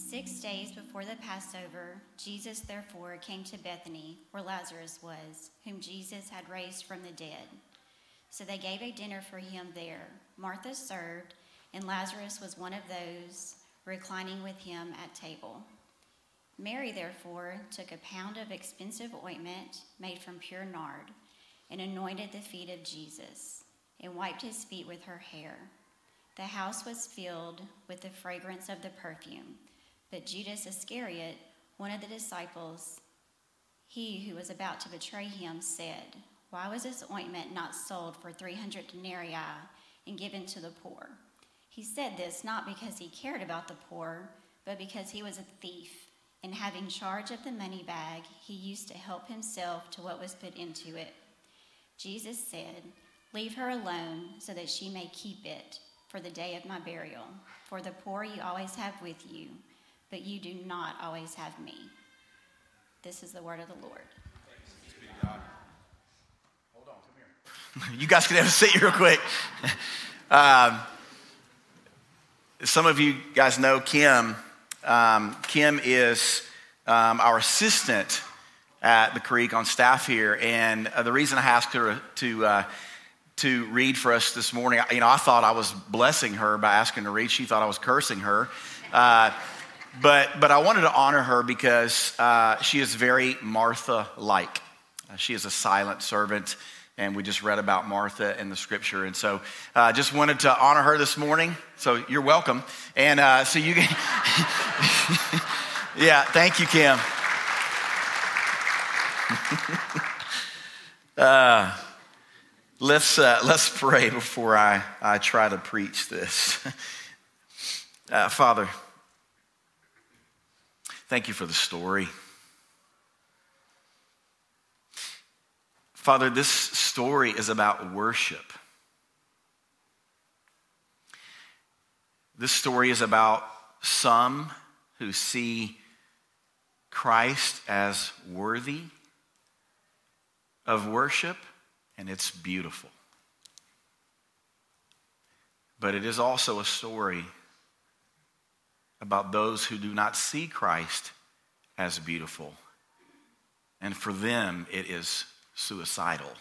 6 days before the Passover, Jesus therefore came to Bethany, where Lazarus was, whom Jesus had raised from the dead. So they gave a dinner for him there. Martha served, and Lazarus was one of those reclining with him at table. Mary therefore took a pound of expensive ointment made from pure nard, and anointed the feet of Jesus, and wiped his feet with her hair. The house was filled with the fragrance of the perfume. But Judas Iscariot, one of the disciples, he who was about to betray him, said, "Why was this ointment not sold for 300 denarii and given to the poor?" He said this not because he cared about the poor, but because he was a thief, and having charge of the money bag, he used to help himself to what was put into it. Jesus said, "Leave her alone so that she may keep it for the day of my burial. For the poor you always have with you, but you do not always have me." This is the word of the Lord. Thanks be to God. Hold on, come here. You guys can have a seat real quick. Some of you guys know Kim. Kim is our assistant at the Creek on staff here, and the reason I asked her to read for us this morning, I thought I was blessing her by asking her to read. She thought I was cursing her. But I wanted to honor her because she is very Martha-like. She is a silent servant, and we just read about Martha in the scripture. And so just wanted to honor her this morning. So you're welcome. And so you can, yeah, thank you, Kim. Let's pray before I try to preach this. Father, thank you for the story. Father, this story is about worship. This story is about some who see Christ as worthy of worship, and it's beautiful. But it is also a story about those who do not see Christ as beautiful. And for them, it is suicidal.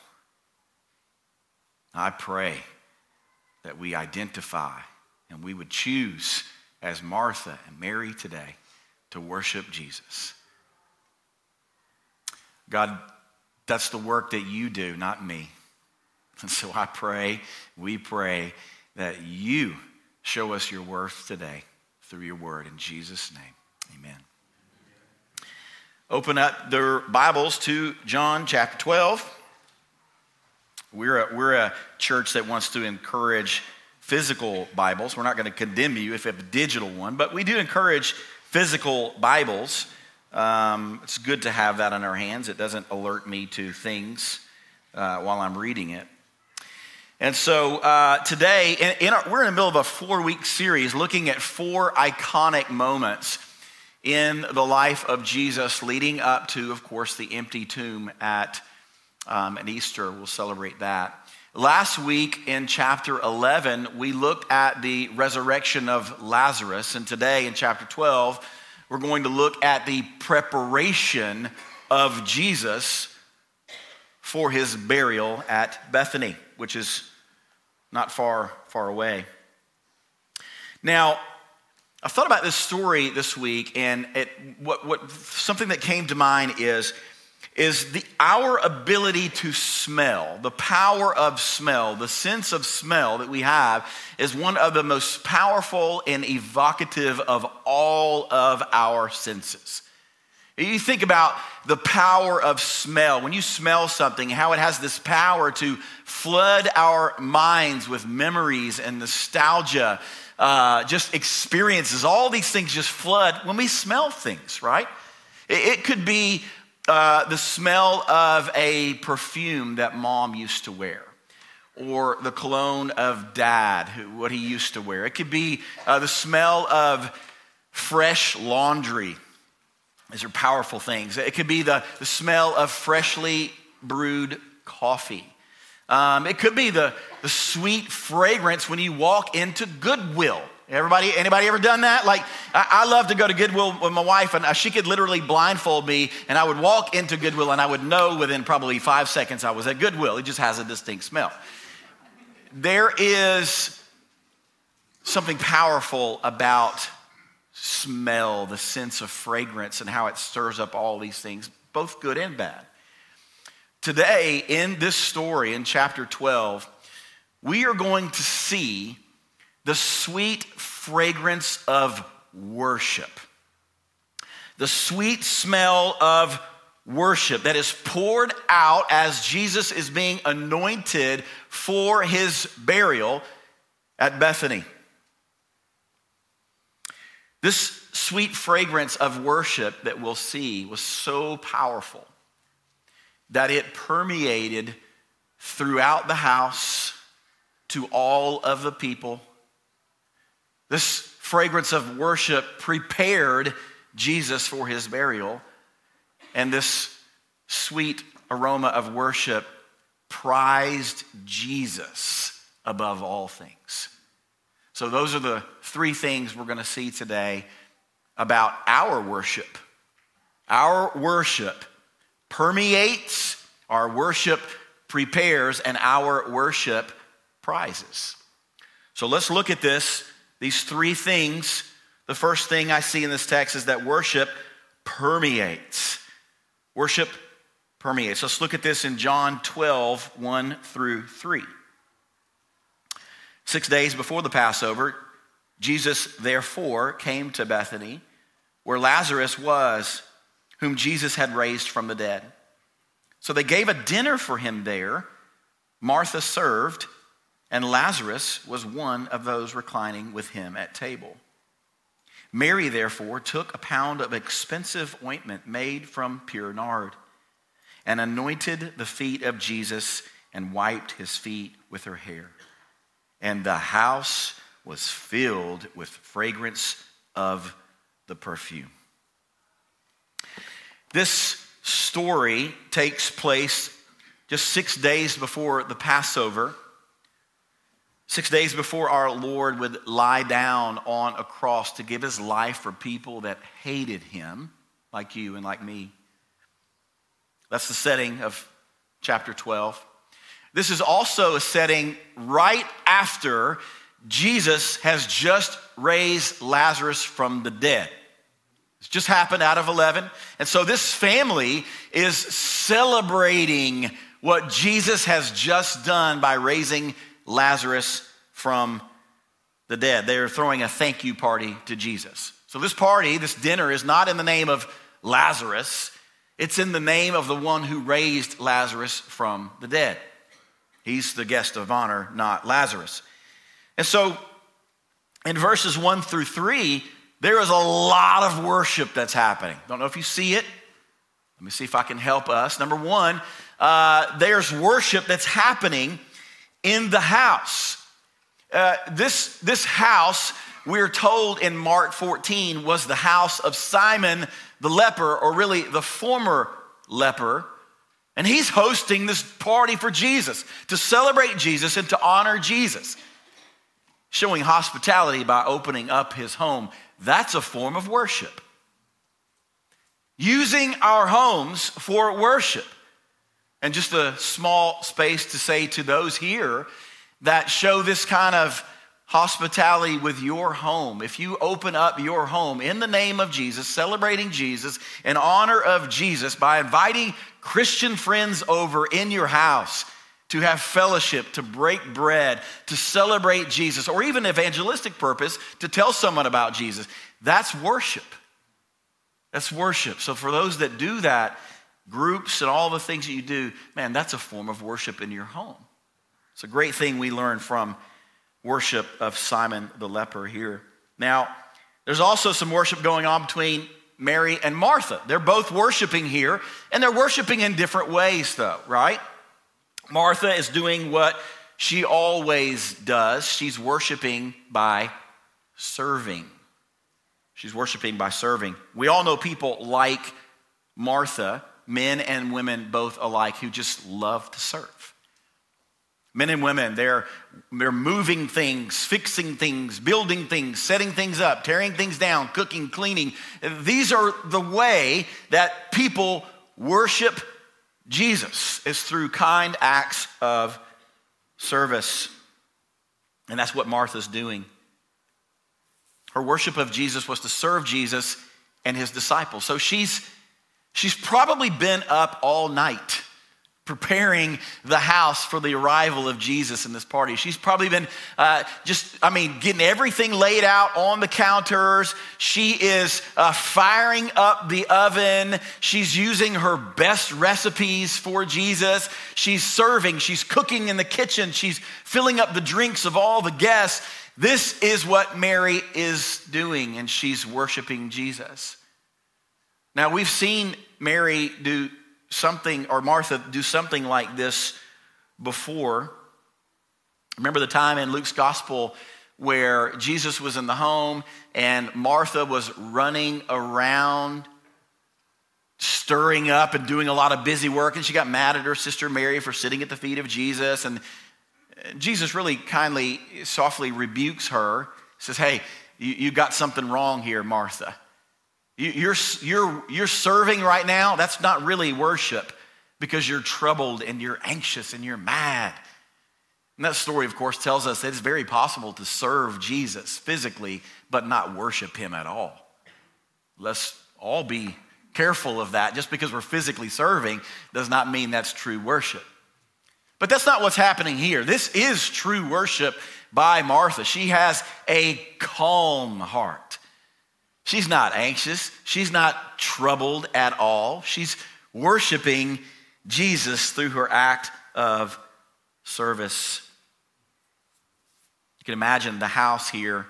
I pray that we identify and we would choose as Martha and Mary today to worship Jesus. God, that's the work that you do, not me. And so we pray that you show us your worth today through your word. In Jesus' name, amen. Open up their Bibles to John chapter 12. We're a church that wants to encourage physical Bibles. We're not going to condemn you if you have a digital one, but we do encourage physical Bibles. It's good to have that in our hands. It doesn't alert me to things while I'm reading it. And so today, we're in the middle of a 4-week series looking at 4 iconic moments in the life of Jesus leading up to, of course, the empty tomb at Easter. We'll celebrate that. Last week in chapter 11, we looked at the resurrection of Lazarus. And today in chapter 12, we're going to look at the preparation of Jesus for his burial at Bethany, which is not far away. Now, I've thought about this story this week, and something that came to mind is our ability to smell, the power of smell, the sense of smell that we have is one of the most powerful and evocative of all of our senses. You think about the power of smell. When you smell something, how it has this power to flood our minds with memories and nostalgia, just experiences. All these things just flood when we smell things, right? It could be the smell of a perfume that mom used to wear, or the cologne of dad, what he used to wear. It could be the smell of fresh laundry. These are powerful things. It could be the smell of freshly brewed coffee. It could be the sweet fragrance when you walk into Goodwill, Anybody ever done that? Like, I love to go to Goodwill with my wife, and she could literally blindfold me, and I would walk into Goodwill, and I would know within probably 5 seconds I was at Goodwill. It just has a distinct smell. There is something powerful about smell, the sense of fragrance, and how it stirs up all these things, both good and bad. Today, in this story, in chapter 12, we are going to see the sweet fragrance of worship. The sweet smell of worship that is poured out as Jesus is being anointed for his burial at Bethany. This sweet fragrance of worship that we'll see was so powerful that it permeated throughout the house to all of the people. This fragrance of worship prepared Jesus for his burial, and this sweet aroma of worship prized Jesus above all things. So those are the three things we're going to see today about our worship. Our worship permeates, our worship prepares, and our worship prizes. So let's look at these three things. The first thing I see in this text is that worship permeates. Worship permeates. Let's look at this in John 12, 1 through 3. 6 days before the Passover, Jesus therefore came to Bethany, where Lazarus was, whom Jesus had raised from the dead. So they gave a dinner for him there. Martha served, and Lazarus was one of those reclining with him at table. Mary, therefore, took a pound of expensive ointment made from pure nard and anointed the feet of Jesus and wiped his feet with her hair. And the house was filled with fragrance of the perfume. This story takes place just 6 days before the Passover. 6 days before our Lord would lie down on a cross to give his life for people that hated him, like you and like me. That's the setting of chapter 12. This is also a setting right after Jesus has just raised Lazarus from the dead. It's just happened out of 11. And so this family is celebrating what Jesus has just done by raising Lazarus from the dead. They're throwing a thank you party to Jesus. So this party, this dinner, is not in the name of Lazarus. It's in the name of the one who raised Lazarus from the dead. He's the guest of honor, not Lazarus. And so in verses 1 through 3, there is a lot of worship that's happening. Don't know if you see it. Let me see if I can help us. Number one, there's worship that's happening in the house. This house, we're told in Mark 14, was the house of Simon the leper, or really the former leper. And he's hosting this party for Jesus, to celebrate Jesus and to honor Jesus. Showing hospitality by opening up his home. That's a form of worship. Using our homes for worship. And just a small space to say to those here that show this kind of hospitality with your home. If you open up your home in the name of Jesus, celebrating Jesus, in honor of Jesus, by inviting Christian friends over in your house to have fellowship, to break bread, to celebrate Jesus, or even evangelistic purpose, to tell someone about Jesus, that's worship. That's worship. So for those that do that, groups and all the things that you do, man, that's a form of worship in your home. It's a great thing we learn from worship of Simon the leper here. Now, there's also some worship going on between Mary and Martha. They're both worshiping here, and they're worshiping in different ways though, right? Martha is doing what she always does. She's worshiping by serving. She's worshiping by serving. We all know people like Martha, men and women both alike, who just love to serve. Men and women, they're moving things, fixing things, building things, setting things up, tearing things down, cooking, cleaning. These are the way that people worship Jesus, is through kind acts of service. And that's what Martha's doing. Her worship of Jesus was to serve Jesus and his disciples. So she's probably been up all night preparing the house for the arrival of Jesus in this party. She's probably been getting everything laid out on the counters. She is firing up the oven. She's using her best recipes for Jesus. She's serving, she's cooking in the kitchen. She's filling up the drinks of all the guests. This is what Mary is doing, and she's worshiping Jesus. Now, we've seen Mary do something, or Martha do something like this before. Remember the time in Luke's gospel where Jesus was in the home and Martha was running around, stirring up and doing a lot of busy work, and she got mad at her sister Mary for sitting at the feet of Jesus, and Jesus really kindly, softly rebukes her, says, hey, you got something wrong here, Martha. You're serving right now. That's not really worship because you're troubled and you're anxious and you're mad. And that story, of course, tells us that it's very possible to serve Jesus physically but not worship him at all. Let's all be careful of that. Just because we're physically serving does not mean that's true worship. But that's not what's happening here. This is true worship by Martha. She has a calm heart. She's not anxious. She's not troubled at all. She's worshiping Jesus through her act of service. You can imagine the house here,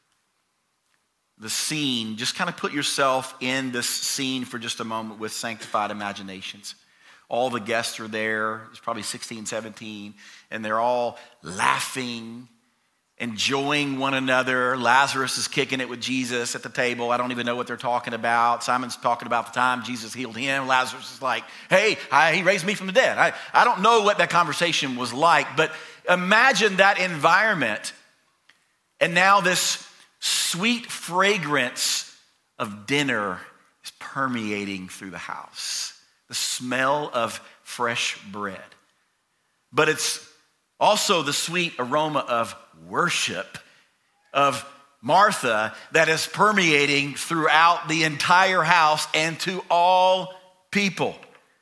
the scene. Just kind of put yourself in this scene for just a moment with sanctified imaginations. All the guests are there. It's probably 16, 17, and they're all laughing, enjoying one another. Lazarus is kicking it with Jesus at the table. I don't even know what they're talking about. Simon's talking about the time Jesus healed him. Lazarus is like, hey, he raised me from the dead. I don't know what that conversation was like, but imagine that environment. And now this sweet fragrance of dinner is permeating through the house. The smell of fresh bread. But it's also the sweet aroma of worship of Martha that is permeating throughout the entire house and to all people.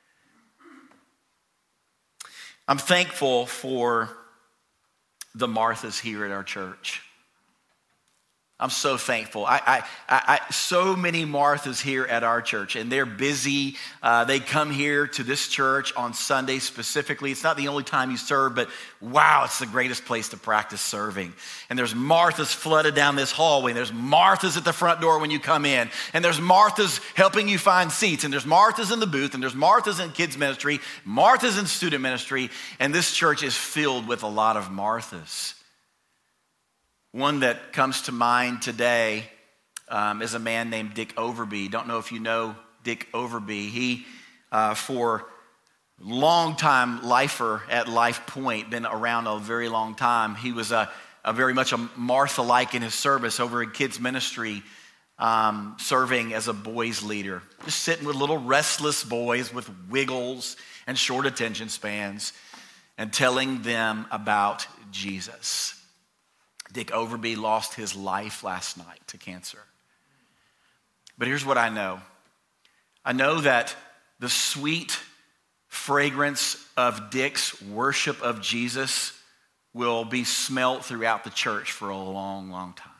I'm thankful for the Marthas here at our church. I'm so thankful. So many Marthas here at our church, and they're busy. They come here to this church on Sunday specifically. It's not the only time you serve, but wow, it's the greatest place to practice serving. And there's Marthas flooded down this hallway. There's Marthas at the front door when you come in. And there's Marthas helping you find seats. And there's Marthas in the booth. And there's Marthas in kids ministry, Marthas in student ministry. And this church is filled with a lot of Marthas. One that comes to mind today is a man named Dick Overby. Don't know if you know Dick Overby. He, for long-time lifer at Life Point, been around a very long time. He was a very much a Martha-like in his service over in kids ministry, serving as a boys leader. Just sitting with little restless boys with wiggles and short attention spans and telling them about Jesus. Dick Overby lost his life last night to cancer. But here's what I know. I know that the sweet fragrance of Dick's worship of Jesus will be smelt throughout the church for a long, long time.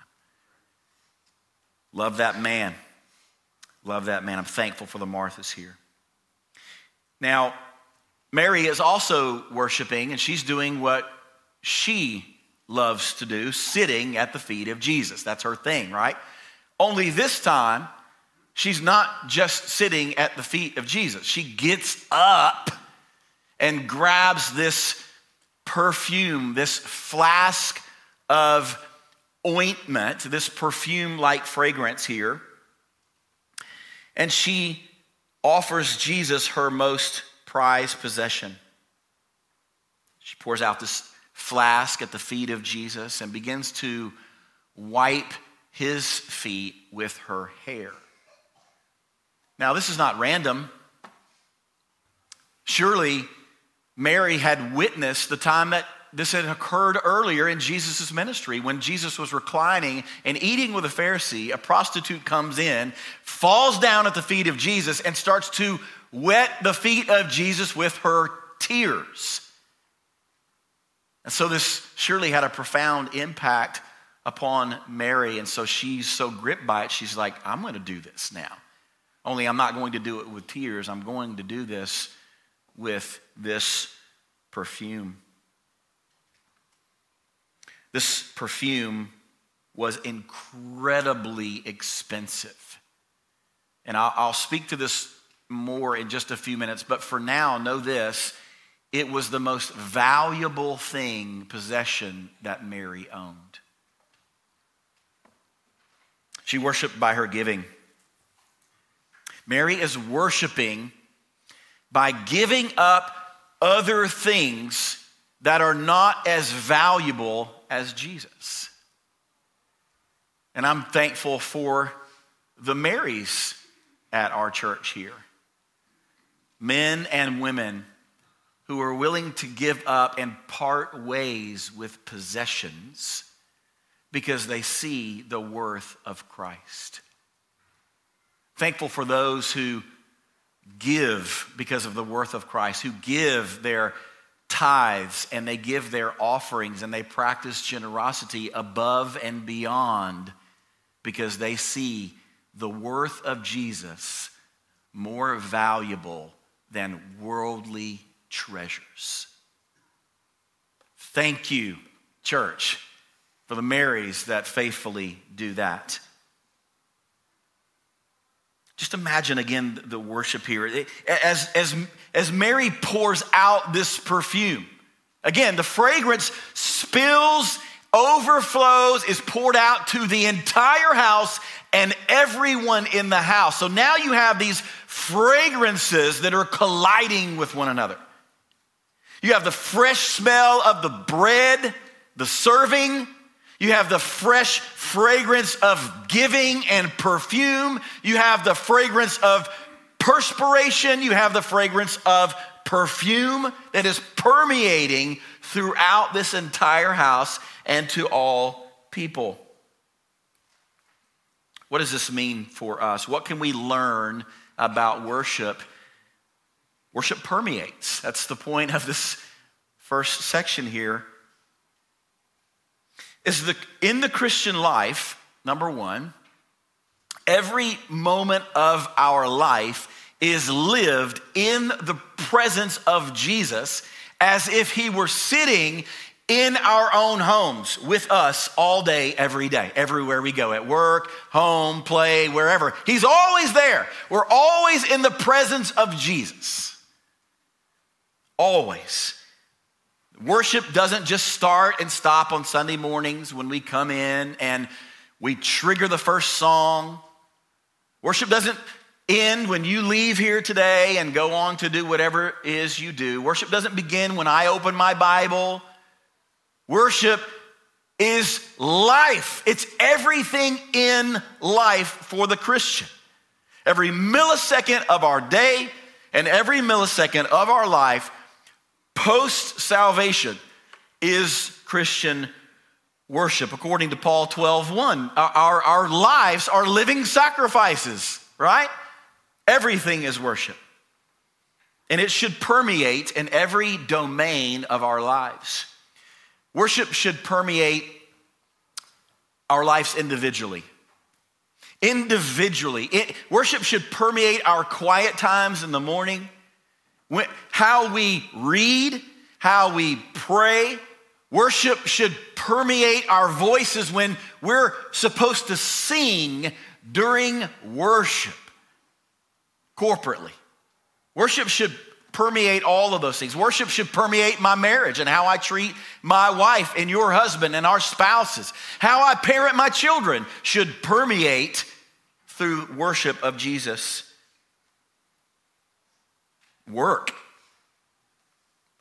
Love that man. Love that man. I'm thankful for the Marthas here. Now, Mary is also worshiping, and she's doing what she loves to do, sitting at the feet of Jesus. That's her thing, right? Only this time, she's not just sitting at the feet of Jesus. She gets up and grabs this perfume, this flask of ointment, this perfume-like fragrance here, and she offers Jesus her most prized possession. She pours out this flask at the feet of Jesus and begins to wipe his feet with her hair. Now, this is not random. Surely Mary had witnessed the time that this had occurred earlier in Jesus' ministry. When Jesus was reclining and eating with a Pharisee, a prostitute comes in, falls down at the feet of Jesus, and starts to wet the feet of Jesus with her tears. And so this surely had a profound impact upon Mary. And so she's so gripped by it, she's like, I'm going to do this now. Only I'm not going to do it with tears. I'm going to do this with this perfume. This perfume was incredibly expensive. And I'll speak to this more in just a few minutes, but for now, know this: it was the most valuable possession that Mary owned. She worshiped by her giving. Mary is worshiping by giving up other things that are not as valuable as Jesus. And I'm thankful for the Marys at our church here. Men and women who are willing to give up and part ways with possessions because they see the worth of Christ. Thankful for those who give because of the worth of Christ, who give their tithes and they give their offerings and they practice generosity above and beyond because they see the worth of Jesus more valuable than worldly treasures. Thank you, church, for the Marys that faithfully do that. Just imagine again the worship here. As Mary pours out this perfume, again, the fragrance spills, overflows, is poured out to the entire house and everyone in the house. So now you have these fragrances that are colliding with one another. You have the fresh smell of the bread, the serving. You have the fresh fragrance of giving and perfume. You have the fragrance of perspiration. You have the fragrance of perfume that is permeating throughout this entire house and to all people. What does this mean for us? What can we learn about worship? Worship permeates. That's the point of this first section here. In the Christian life, number one, every moment of our life is lived in the presence of Jesus as if he were sitting in our own homes with us all day, every day, everywhere we go, at work, home, play, wherever. He's always there. We're always in the presence of Jesus. Always. Worship doesn't just start and stop on Sunday mornings when we come in and we trigger the first song. Worship doesn't end when you leave here today and go on to do whatever it is you do. Worship doesn't begin when I open my Bible. Worship is life. It's everything in life for the Christian. Every millisecond of our day and every millisecond of our life post-salvation is Christian worship. According to Paul 12:1, our lives are living sacrifices, right? Everything is worship. And it should permeate in every domain of our lives. Worship should permeate our lives individually. Worship should permeate our quiet times in the morning, how we read, how we pray. Worship should permeate our voices when we're supposed to sing during worship, corporately. Worship should permeate all of those things. Worship should permeate my marriage and how I treat my wife and your husband and our spouses. How I parent my children should permeate through worship of Jesus. Work.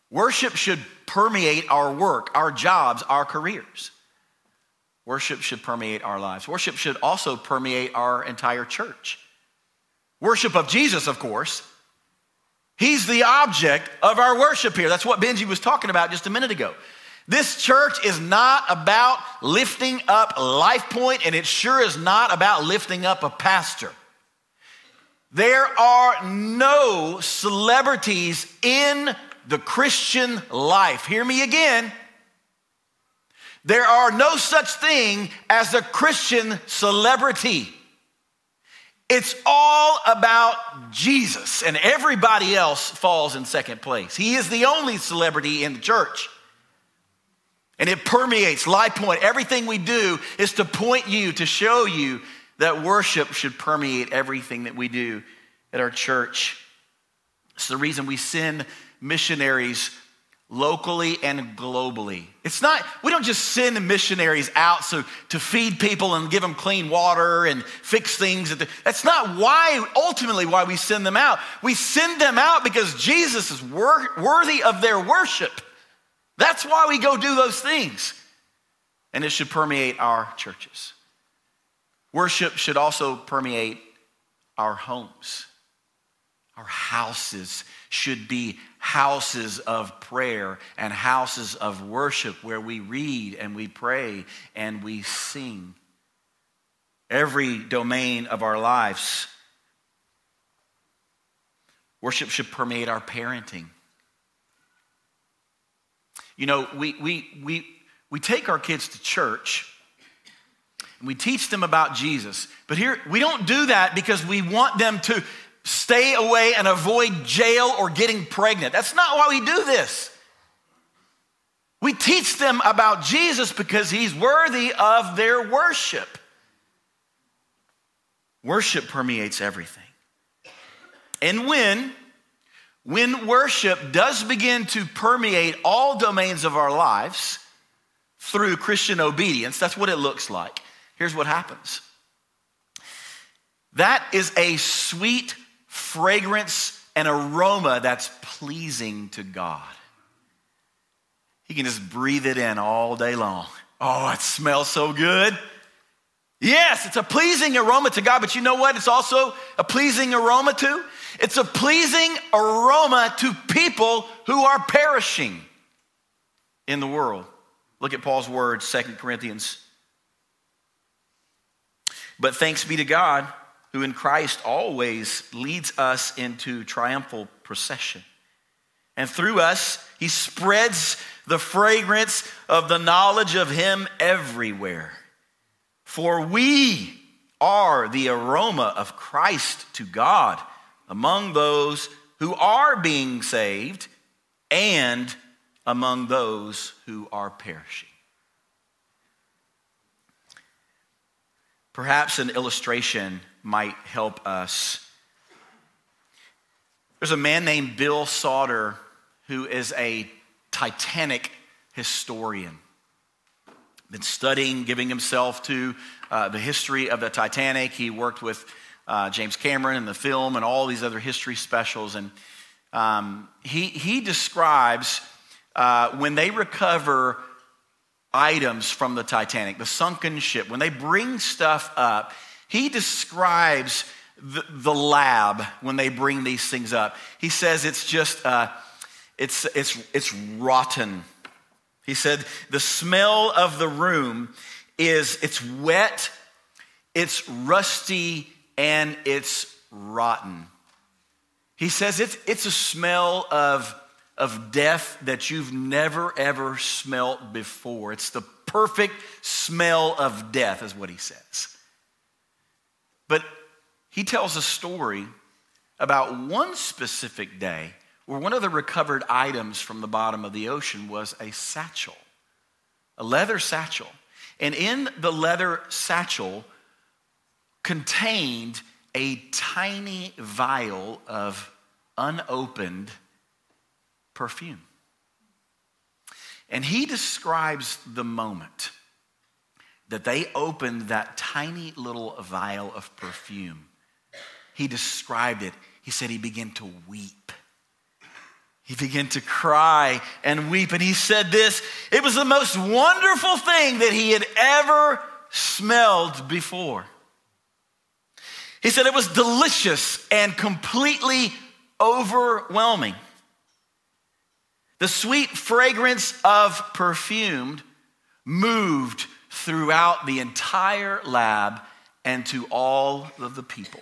Worship should permeate our work, our jobs, our careers. Worship should permeate our lives. Worship should also permeate our entire church. Worship of Jesus, of course. He's the object of our worship here. That's what Benji was talking about just a minute ago. This church is not about lifting up Life Point, and it sure is not about lifting up a pastor. There are no celebrities in the Christian life. Hear me again. There are no such thing as a Christian celebrity. It's all about Jesus, and everybody else falls in second place. He is the only celebrity in the church. And it permeates Life Point. Everything we do is to point you, to show you that worship should permeate everything that we do at our church. It's the reason we send missionaries locally and globally. We don't just send missionaries out to feed people and give them clean water and fix things. That's not ultimately why we send them out. We send them out because Jesus is worthy of their worship. That's why we go do those things. And it should permeate our churches. Worship should also permeate our homes. Our houses should be houses of prayer and houses of worship where we read and we pray and we sing. Every domain of our lives. Worship should permeate our parenting. You know, we take our kids to church and we teach them about Jesus. But here, we don't do that because we want them to stay away and avoid jail or getting pregnant. That's not why we do this. We teach them about Jesus because he's worthy of their worship. Worship permeates everything. And when worship does begin to permeate all domains of our lives through Christian obedience, that's what it looks like. Here's what happens. That is a sweet fragrance and aroma that's pleasing to God. You can just breathe it in all day long. Oh, it smells so good. Yes, it's a pleasing aroma to God, but you know what it's also a pleasing aroma to? It's a pleasing aroma to people who are perishing in the world. Look at Paul's words, 2 Corinthians. But thanks be to God, who in Christ always leads us into triumphal procession. And through us, he spreads the fragrance of the knowledge of him everywhere. For we are the aroma of Christ to God among those who are being saved and among those who are perishing. Perhaps an illustration might help us. There's a man named Bill Sauter who is a Titanic historian. Been studying, giving himself to the history of the Titanic. He worked with James Cameron in the film and all these other history specials. And he describes when they recover items from the Titanic, the sunken ship, when they bring stuff up, he describes the lab when they bring these things up. He says it's just, it's rotten. He said the smell of the room it's wet, it's rusty, and it's rotten. He says it's a smell of death that you've never ever smelt before. It's the perfect smell of death is what he says. But he tells a story about one specific day where one of the recovered items from the bottom of the ocean was a satchel, a leather satchel. And in the leather satchel contained a tiny vial of unopened perfume. And he describes the moment that they opened that tiny little vial of perfume. He described it. He said he began to weep. He began to cry and weep, and he said this: it was the most wonderful thing that he had ever smelled before. He said it was delicious and completely overwhelming. The sweet fragrance of perfume moved throughout the entire lab and to all of the people.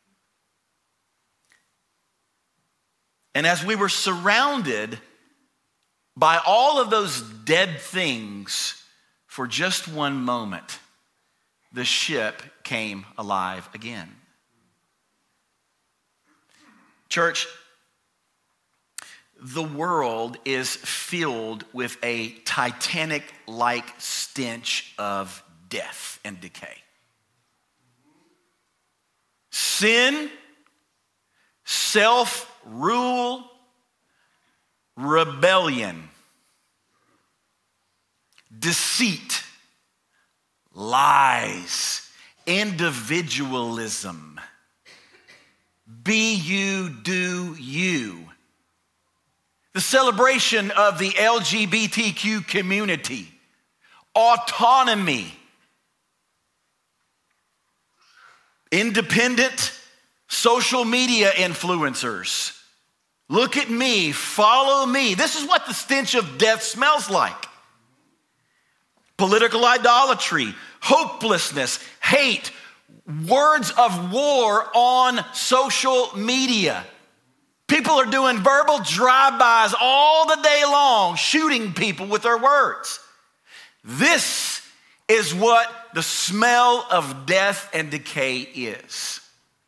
And as we were surrounded by all of those dead things for just one moment, the ship came alive again. Church, the world is filled with a Titanic-like stench of death and decay. Sin, self-rule, rebellion, deceit, lies, individualism, be you, do you. The celebration of the LGBTQ community, autonomy, independent social media influencers. Look at me, follow me. This is what the stench of death smells like. Political idolatry, hopelessness, hate, words of war on social media. People are doing verbal drive-bys all the day long, shooting people with their words. This is what the smell of death and decay is.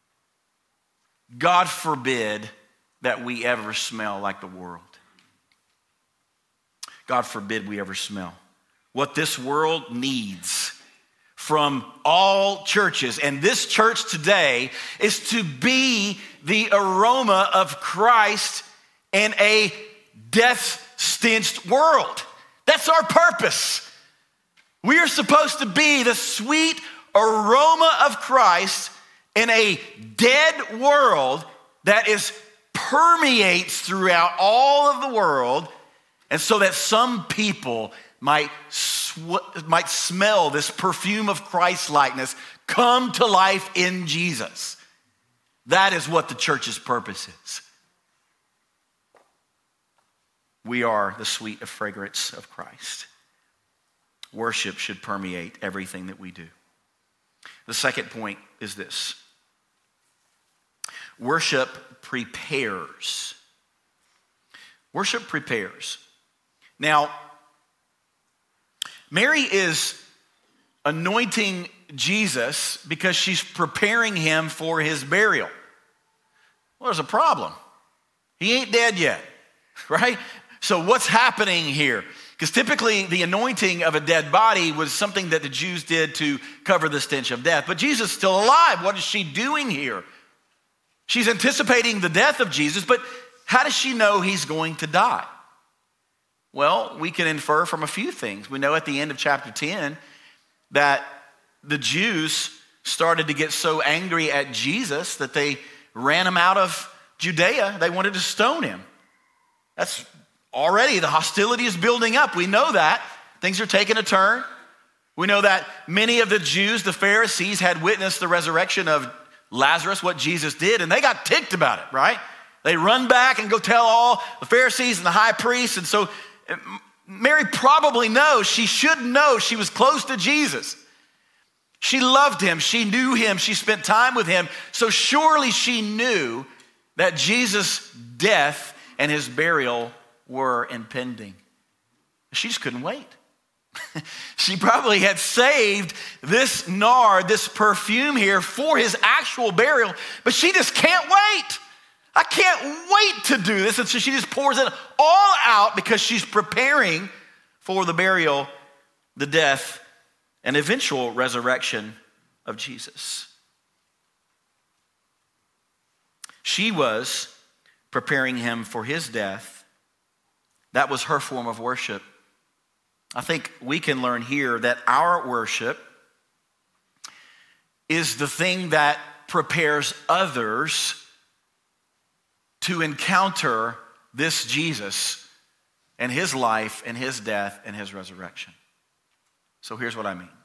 God forbid that we ever smell like the world. God forbid we ever smell. What this world needs from all churches, and this church today, is to be the aroma of Christ in a death-stenched world. That's our purpose. We are supposed to be the sweet aroma of Christ in a dead world that permeates throughout all of the world, and so that some people might smell this perfume of Christ-likeness come to life in Jesus. That is what the church's purpose is. We are the sweet fragrance of Christ. Worship should permeate everything that we do. The second point is this: worship prepares. Worship prepares. Now, Mary is anointing Jesus because she's preparing him for his burial. Well, there's a problem. He ain't dead yet, right? So what's happening here? Because typically the anointing of a dead body was something that the Jews did to cover the stench of death. But Jesus is still alive. What is she doing here? She's anticipating the death of Jesus, but how does she know he's going to die? Well, we can infer from a few things. We know at the end of chapter 10 that the Jews started to get so angry at Jesus that they ran him out of Judea. They wanted to stone him. That's already, the hostility is building up. We know that. Things are taking a turn. We know that many of the Jews, the Pharisees, had witnessed the resurrection of Lazarus, what Jesus did, and they got ticked about it, right? They run back and go tell all the Pharisees and the high priests, and so Mary probably knows, she should know, she was close to Jesus. She loved him, she knew him, she spent time with him, so surely she knew that Jesus' death and his burial were impending. She just couldn't wait. She probably had saved this nard, this perfume here for his actual burial, but she just can't wait. I can't wait to do this. And so she just pours it all out because she's preparing for the burial, the death, and eventual resurrection of Jesus. She was preparing him for his death. That was her form of worship. I think we can learn here that our worship is the thing that prepares others to encounter this Jesus and his life and his death and his resurrection. So here's what I mean.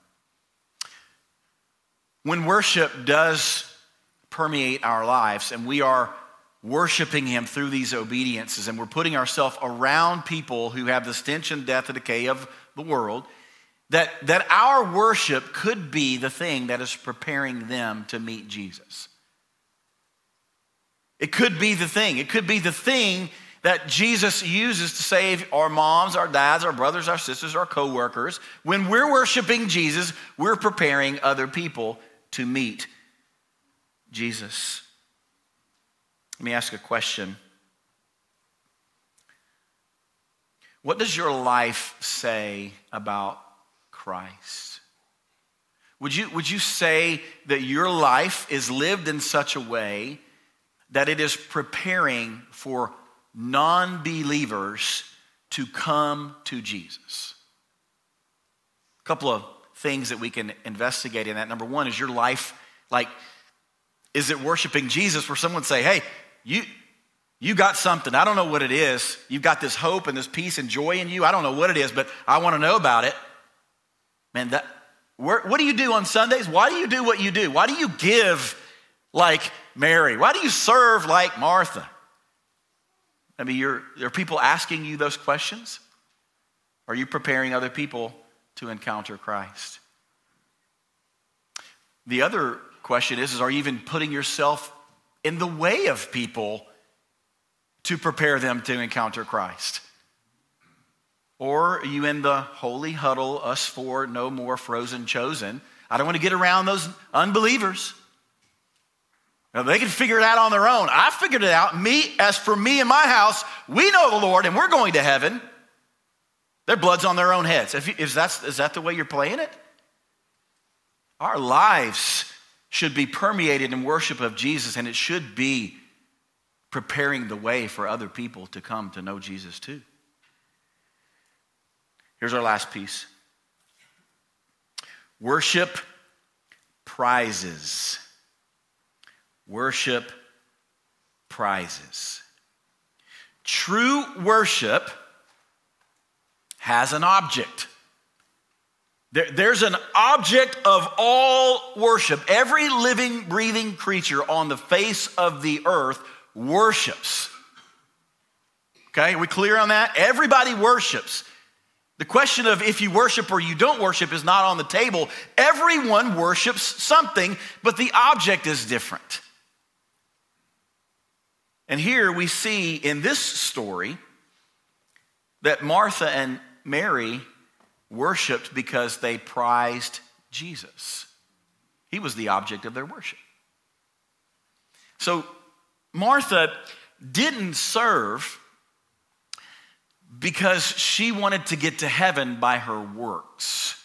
When worship does permeate our lives and we are worshiping him through these obediences and we're putting ourselves around people who have the stench and death and decay of the world, that our worship could be the thing that is preparing them to meet Jesus. It could be the thing. It could be the thing that Jesus uses to save our moms, our dads, our brothers, our sisters, our co-workers. When we're worshiping Jesus, we're preparing other people to meet Jesus. Let me ask a question. What does your life say about Christ? Would you say that your life is lived in such a way that it is preparing for non-believers to come to Jesus? A couple of things that we can investigate in that. Number one, is your life is it worshiping Jesus where someone say, hey, you got something. I don't know what it is. You've got this hope and this peace and joy in you. I don't know what it is, but I want to know about it. Man, what do you do on Sundays? Why do you do what you do? Why do you give like Mary? Why do you serve like Martha? I mean, are people asking you those questions? Are you preparing other people to encounter Christ? The other question is are you even putting yourself in the way of people to prepare them to encounter Christ? Or are you in the holy huddle, us four, no more frozen chosen? I don't want to get around those unbelievers. Now, they can figure it out on their own. I figured it out. As for me and my house, we know the Lord and we're going to heaven. Their blood's on their own heads. Is that the way you're playing it? Our lives should be permeated in worship of Jesus, and it should be preparing the way for other people to come to know Jesus too. Here's our last piece. Worship prizes. Worship prizes. True worship has an object. There's an object of all worship. Every living, breathing creature on the face of the earth worships. Okay, are we clear on that? Everybody worships. The question of if you worship or you don't worship is not on the table. Everyone worships something, but the object is different. And here we see in this story that Martha and Mary worshiped because they prized Jesus. He was the object of their worship. So Martha didn't serve because she wanted to get to heaven by her works.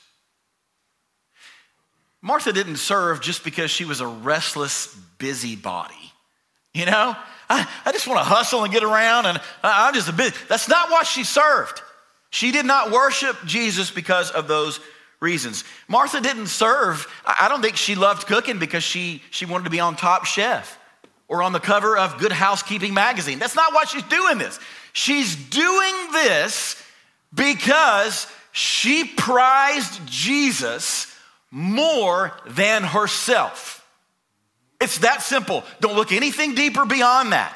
Martha didn't serve just because she was a restless busybody. You know, I just want to hustle and get around and I'm just a bit. That's not why she served. She did not worship Jesus because of those reasons. Martha didn't serve. I don't think she loved cooking because she wanted to be on Top Chef or on the cover of Good Housekeeping magazine. That's not why she's doing this. She's doing this because she prized Jesus more than herself. It's that simple. Don't look anything deeper beyond that.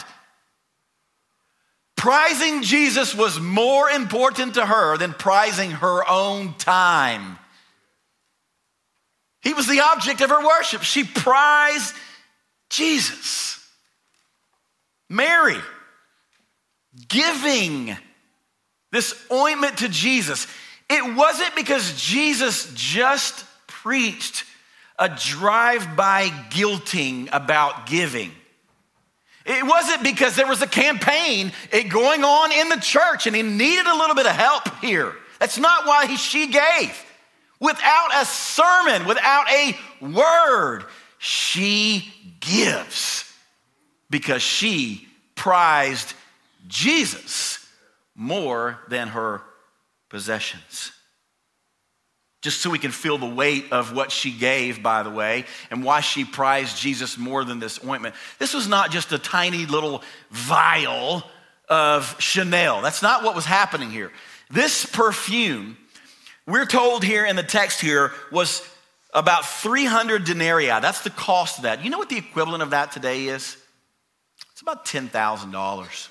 Prizing Jesus was more important to her than prizing her own time. He was the object of her worship. She prized Jesus. Mary, giving this ointment to Jesus, it wasn't because Jesus just preached a drive-by guilting about giving. It wasn't because there was a campaign going on in the church and he needed a little bit of help here. That's not why she gave. Without a sermon, without a word, she gives because she prized Jesus more than her possessions. Just so we can feel the weight of what she gave, by the way, and why she prized Jesus more than this ointment. This was not just a tiny little vial of Chanel. That's not what was happening here. This perfume, we're told here in the text here, was about 300 denarii. That's the cost of that. You know what the equivalent of that today is? It's about $10,000.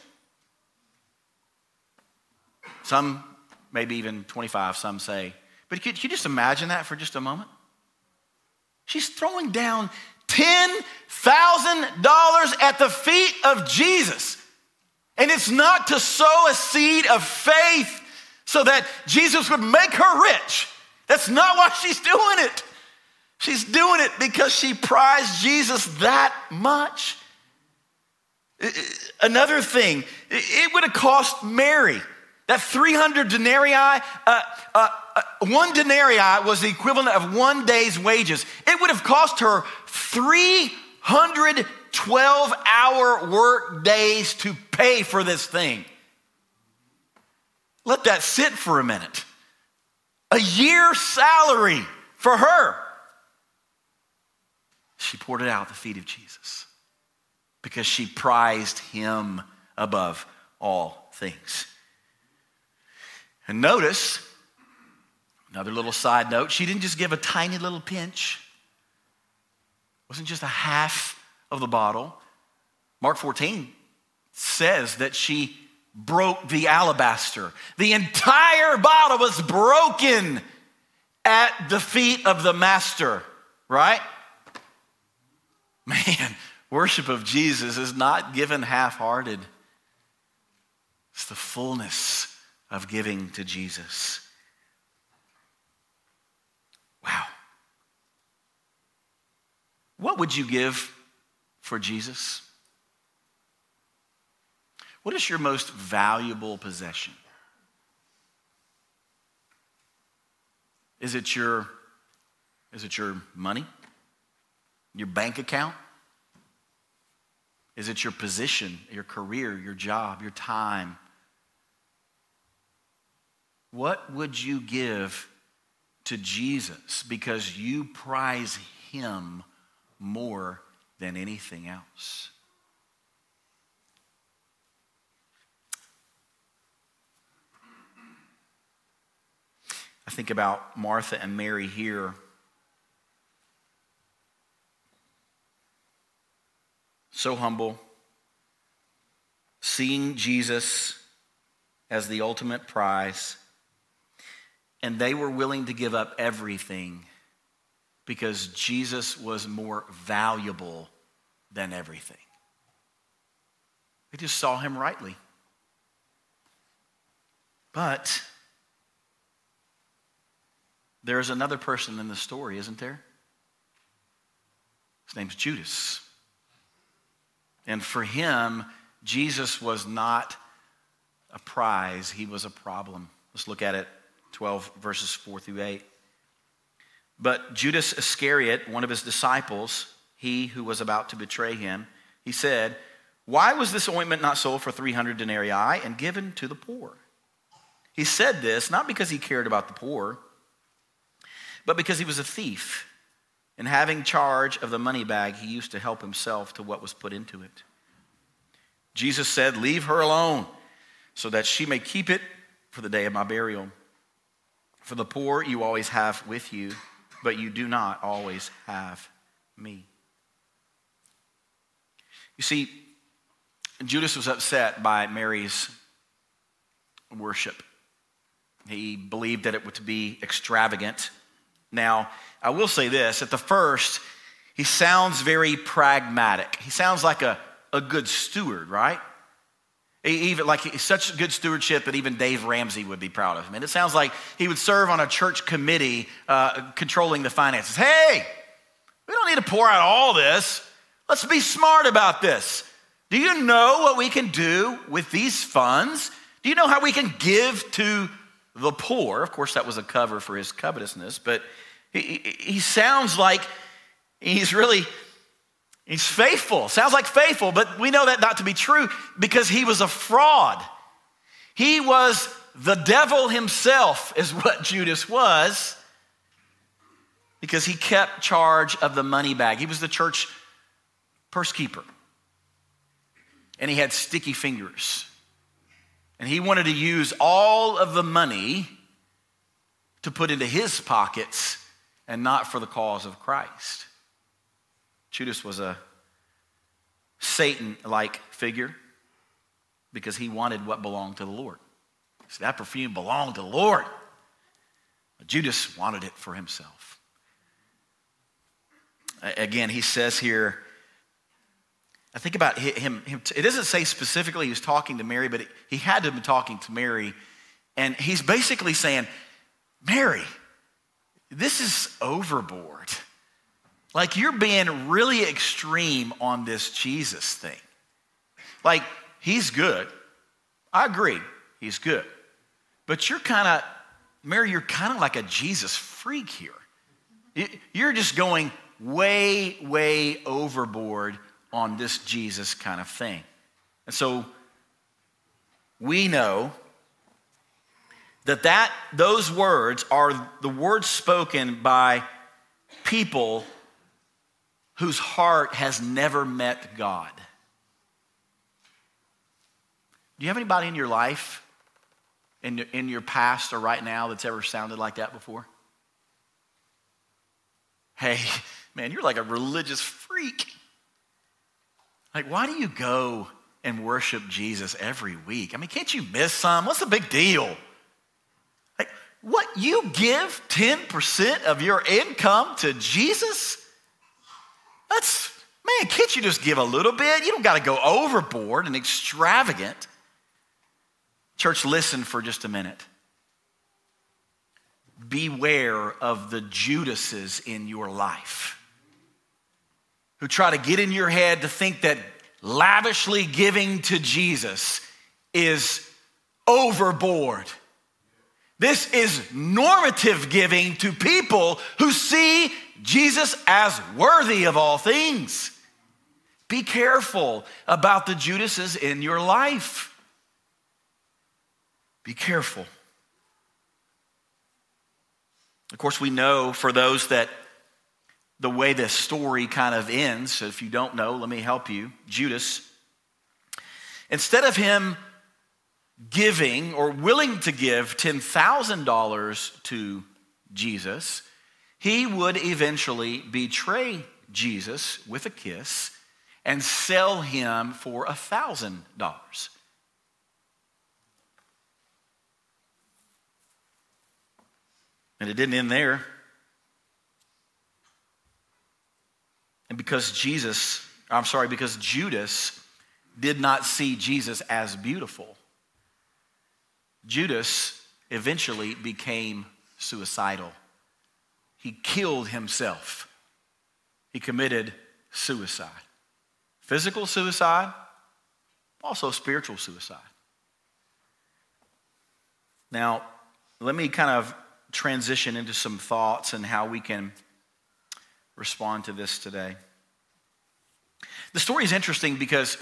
Some, maybe even 25, some say. But could you just imagine that for just a moment? She's throwing down $10,000 at the feet of Jesus. And it's not to sow a seed of faith so that Jesus would make her rich. That's not why she's doing it. She's doing it because she prized Jesus that much. Another thing, it would have cost Mary, that 300 denarii, one denarii was the equivalent of 1 day's wages. It would have cost her 312-hour work days to pay for this thing. Let that sit for a minute. A year's salary for her. She poured it out at the feet of Jesus because she prized him above all things. And notice, another little side note, she didn't just give a tiny little pinch. It wasn't just a half of the bottle. Mark 14 says that she broke the alabaster. The entire bottle was broken at the feet of the master, right? Man, worship of Jesus is not given half-hearted. It's the fullness of giving to Jesus. Wow. What would you give for Jesus? What is your most valuable possession? Is it your money? Your bank account? Is it your position, your career, your job, your time? What would you give to Jesus because you prize him more than anything else? I think about Martha and Mary here. So humble, seeing Jesus as the ultimate prize, and they were willing to give up everything because Jesus was more valuable than everything. They just saw him rightly. But there's another person in the story, isn't there? His name's Judas. And for him, Jesus was not a prize, he was a problem. Let's look at it, 12 verses 4 through 8. But Judas Iscariot, one of his disciples, he who was about to betray him, he said, "Why was this ointment not sold for 300 denarii and given to the poor?" He said this not because he cared about the poor, but because he was a thief. And having charge of the money bag, he used to help himself to what was put into it. Jesus said, "Leave her alone, so that she may keep it for the day of my burial. For the poor you always have with you, but you do not always have me." You see, Judas was upset by Mary's worship. He believed that it was to be extravagant. Now, I will say this, at the first, he sounds very pragmatic. He sounds like a good steward, right? Even like such good stewardship that even Dave Ramsey would be proud of him. And it sounds like he would serve on a church committee controlling the finances. Hey, we don't need to pour out all this. Let's be smart about this. Do you know what we can do with these funds? Do you know how we can give to the poor? Of course, that was a cover for his covetousness, but he sounds like he's faithful. Sounds like faithful, but we know that not to be true because he was a fraud. He was the devil himself is what Judas was because he kept charge of the money bag. He was the church purse keeper. And he had sticky fingers. And he wanted to use all of the money to put into his pockets and not for the cause of Christ. Judas was a Satan-like figure because he wanted what belonged to the Lord. See, that perfume belonged to the Lord. But Judas wanted it for himself. Again, he says here, I think about him, it doesn't say specifically he was talking to Mary, but he had to have been talking to Mary. And he's basically saying, Mary, this is overboard. Like, you're being really extreme on this Jesus thing. Like, he's good. I agree, he's good. But Mary, you're kind of like a Jesus freak here. You're just going way, way overboard on this Jesus kind of thing. And so we know that those words are the words spoken by people whose heart has never met God. Do you have anybody in your life, in your past or right now, that's ever sounded like that before? Hey, man, you're like a religious freak. Like, why do you go and worship Jesus every week? I mean, can't you miss some? What's the big deal? Like, what, you give 10% of your income to Jesus? Man, can't you just give a little bit? You don't got to go overboard and extravagant. Church, listen for just a minute. Beware of the Judases in your life who try to get in your head to think that lavishly giving to Jesus is overboard. This is normative giving to people who see Jesus as worthy of all things. Be careful about the Judases in your life. Be careful. Of course, we know for those that the way this story kind of ends, so if you don't know, let me help you. Judas, instead of him giving or willing to give $10,000 to Jesus, he would eventually betray Jesus with a kiss and sell him for $1,000. And it didn't end there. And because Judas did not see Jesus as beautiful, Judas eventually became suicidal. He killed himself. He committed suicide. Physical suicide, also spiritual suicide. Now, let me kind of transition into some thoughts and how we can respond to this today. The story is interesting because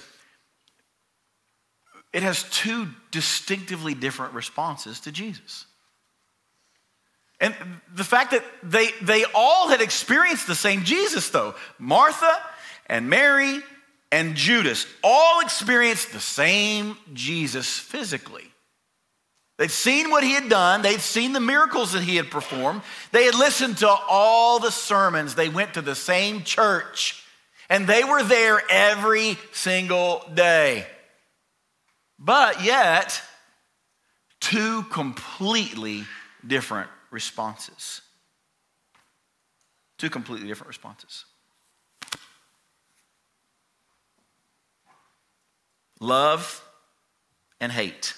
it has two distinctively different responses to Jesus. And the fact that they all had experienced the same Jesus, though. Martha and Mary and Judas all experienced the same Jesus physically. They'd seen what he had done. They'd seen the miracles that he had performed. They had listened to all the sermons. They went to the same church. And they were there every single day. But yet, two completely different responses. Two completely different responses. Love and hate.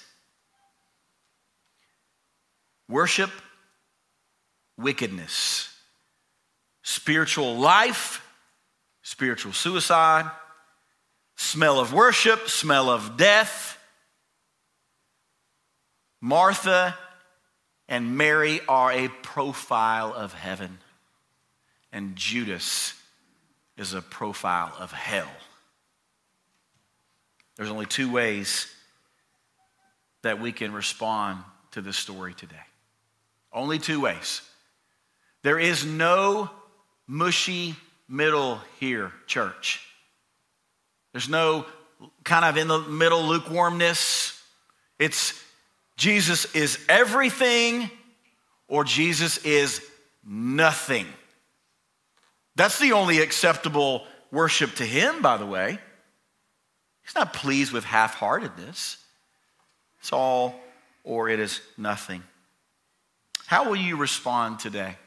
Worship, wickedness. Spiritual life, spiritual suicide. Smell of worship, smell of death. Martha and Mary are a profile of heaven, and Judas is a profile of hell. There's only two ways that we can respond to this story today. Only two ways. There is no mushy middle here, church. There's no kind of in the middle lukewarmness. It's Jesus is everything or Jesus is nothing. That's the only acceptable worship to him, by the way. He's not pleased with half-heartedness. It's all or it is nothing. How will you respond today?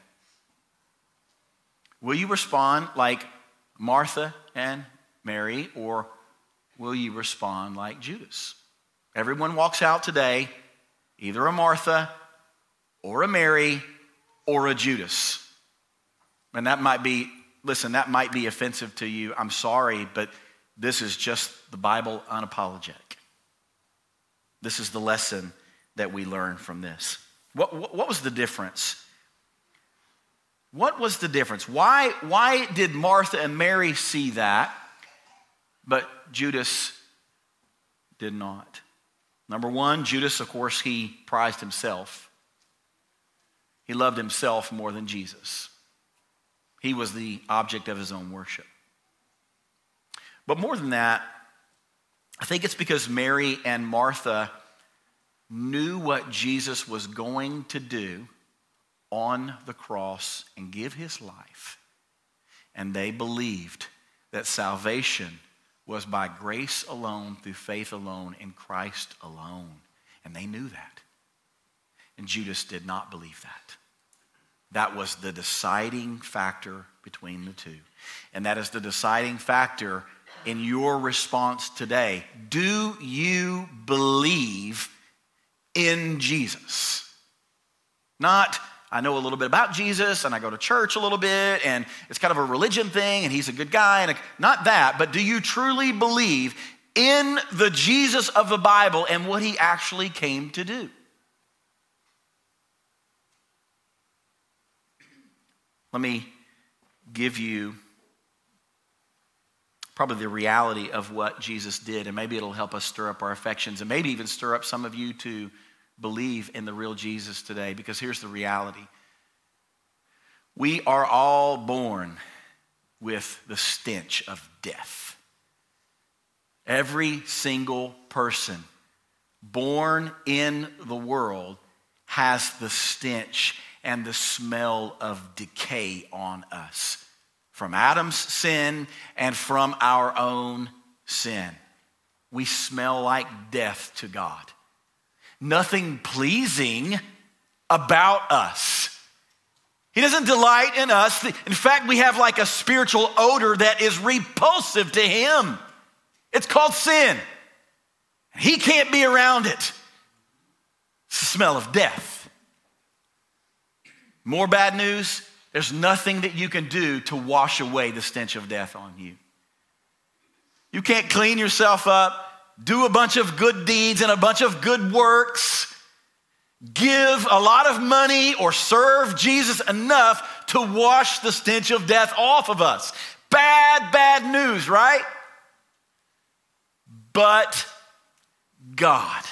Will you respond like Martha and Mary, or will you respond like Judas? Everyone walks out today, either a Martha or a Mary or a Judas. And that might be offensive to you. I'm sorry, but this is just the Bible unapologetic. This is the lesson that we learn from this. What was the difference? What was the difference? Why did Martha and Mary see that, but Judas did not? Number one, Judas, of course, he prized himself. He loved himself more than Jesus. He was the object of his own worship. But more than that, I think it's because Mary and Martha knew what Jesus was going to do on the cross and give his life. And they believed that salvation was by grace alone, through faith alone, in Christ alone. And they knew that. And Judas did not believe that. That was the deciding factor between the two. And that is the deciding factor in your response today. Do you believe in Jesus? Not, I know a little bit about Jesus and I go to church a little bit and it's kind of a religion thing and he's a good guy. And not that, but do you truly believe in the Jesus of the Bible and what he actually came to do? Let me give you probably the reality of what Jesus did, and maybe it'll help us stir up our affections and maybe even stir up some of you to believe in the real Jesus today, because here's the reality. We are all born with the stench of death. Every single person born in the world has the stench and the smell of decay on us from Adam's sin and from our own sin. We smell like death to God. Nothing pleasing about us. He doesn't delight in us. In fact, we have like a spiritual odor that is repulsive to him. It's called sin. He can't be around it. It's the smell of death. More bad news, there's nothing that you can do to wash away the stench of death on you. You can't clean yourself up, do a bunch of good deeds and a bunch of good works, give a lot of money or serve Jesus enough to wash the stench of death off of us. Bad news, right? But God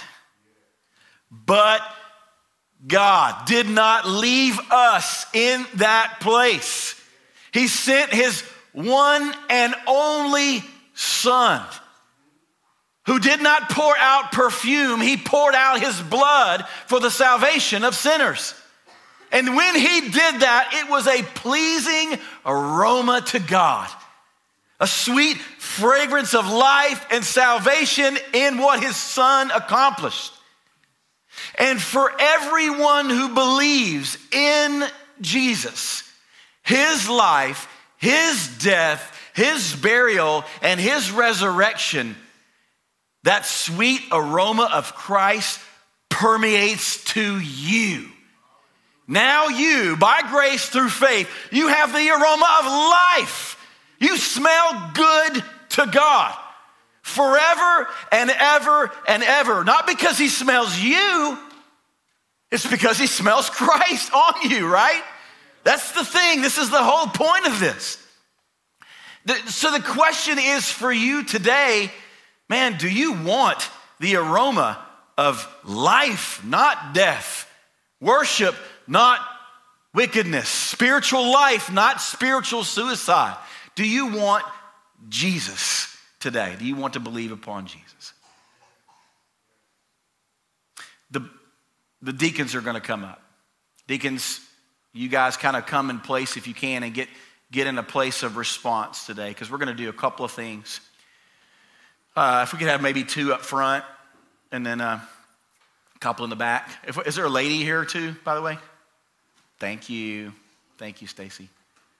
did not leave us in that place. He sent his one and only Son, who did not pour out perfume. He poured out his blood for the salvation of sinners. And when he did that, it was a pleasing aroma to God, a sweet fragrance of life and salvation in what his Son accomplished. And for everyone who believes in Jesus, his life, his death, his burial, and his resurrection, that sweet aroma of Christ permeates to you. Now you, by grace through faith, you have the aroma of life. You smell good to God forever and ever and ever. Not because he smells you, it's because he smells Christ on you, right? That's the thing. This is the whole point of this. So the question is for you today, man, do you want the aroma of life, not death? Worship, not wickedness. Spiritual life, not spiritual suicide. Do you want Jesus today? Do you want to believe upon Jesus? the deacons are going to come up. Deacons, you guys kind of come in place if you can and get in a place of response today, because we're going to do a couple of things. If we could have maybe 2 up front and then a couple in the back. Is there a lady here too, by the way? Thank you. Thank you, Stacy.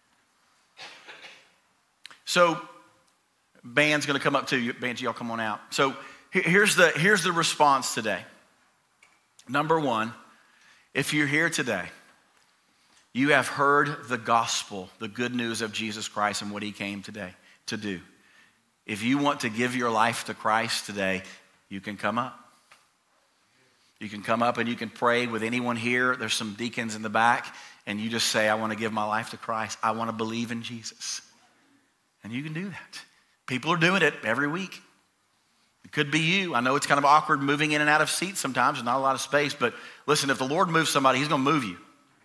So band's going to come up too. Band, y'all come on out. So here's the response today. Number 1, if you're here today, you have heard the gospel, the good news of Jesus Christ and what he came today to do. If you want to give your life to Christ today, you can come up. You can come up and you can pray with anyone here. There's some deacons in the back, and you just say, I want to give my life to Christ. I want to believe in Jesus. And you can do that. People are doing it every week. It could be you. I know it's kind of awkward moving in and out of seats sometimes. There's not a lot of space, but listen, if the Lord moves somebody, he's going to move you.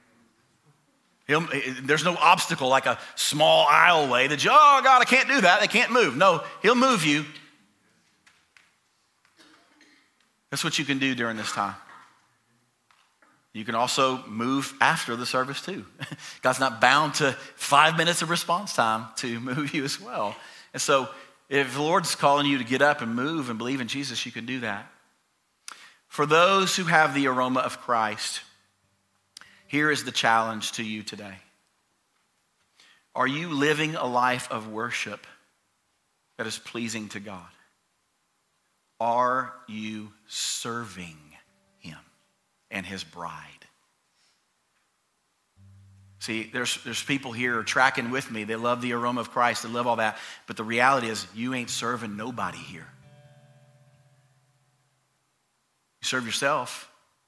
There's no obstacle like a small aisleway that oh God, I can't do that. They can't move. No, he'll move you. That's what you can do during this time. You can also move after the service too. God's not bound to 5 minutes of response time to move you as well. And so if the Lord's calling you to get up and move and believe in Jesus, you can do that. For those who have the aroma of Christ, here is the challenge to you today. Are you living a life of worship that is pleasing to God? Are you serving him and his bride? See, there's people here tracking with me. They love the aroma of Christ. They love all that. But the reality is you ain't serving nobody here. You serve yourself.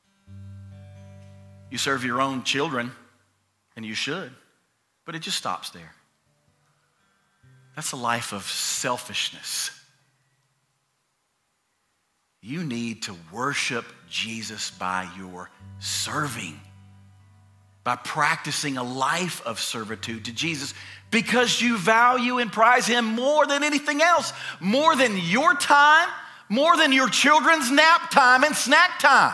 You serve your own children, and you should, but it just stops there. That's a life of selfishness. You need to worship Jesus by your serving, by practicing a life of servitude to Jesus, because you value and prize him more than anything else, more than your time, more than your children's nap time and snack time.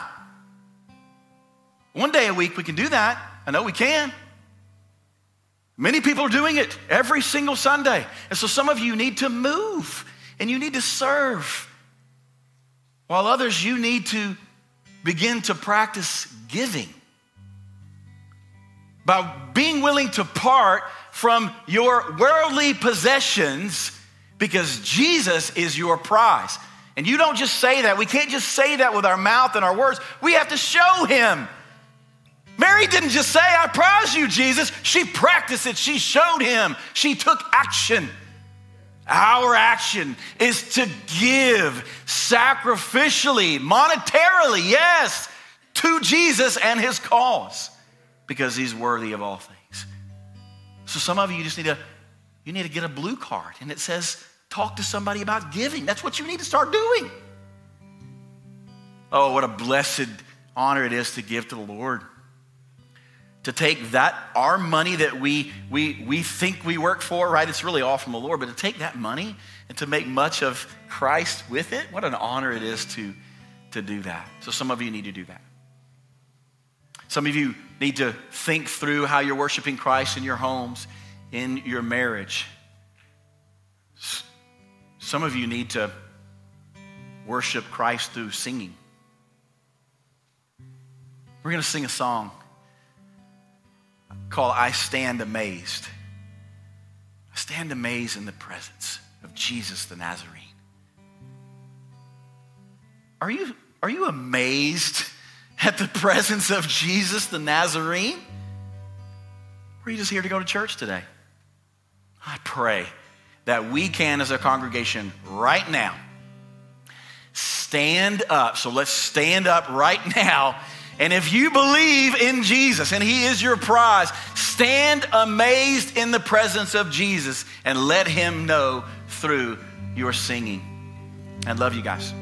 One day a week we can do that. I know we can. Many people are doing it every single Sunday. And so some of you need to move and you need to serve. While others, you need to begin to practice giving. By being willing to part from your worldly possessions because Jesus is your prize. And you don't just say that. We can't just say that with our mouth and our words. We have to show him. Mary didn't just say, I prize you, Jesus. She practiced it. She showed him. She took action. Our action is to give sacrificially, monetarily, yes, to Jesus and his cause, because he's worthy of all things. So some of you just need to get a blue card, and it says, talk to somebody about giving. That's what you need to start doing. Oh, what a blessed honor it is to give to the Lord. To take that, our money that we think we work for, right? It's really all from the Lord, but to take that money and to make much of Christ with it, what an honor it is to do that. So some of you need to do that. Some of you need to think through how you're worshiping Christ in your homes, in your marriage. Some of you need to worship Christ through singing. We're going to sing a song called I Stand Amazed. I stand amazed in the presence of Jesus the Nazarene. Are you amazed at the presence of Jesus the Nazarene? Or are you just here to go to church today? I pray that we can, as a congregation right now, stand up. So let's stand up right now. And if you believe in Jesus and he is your prize, stand amazed in the presence of Jesus and let him know through your singing. And love you guys.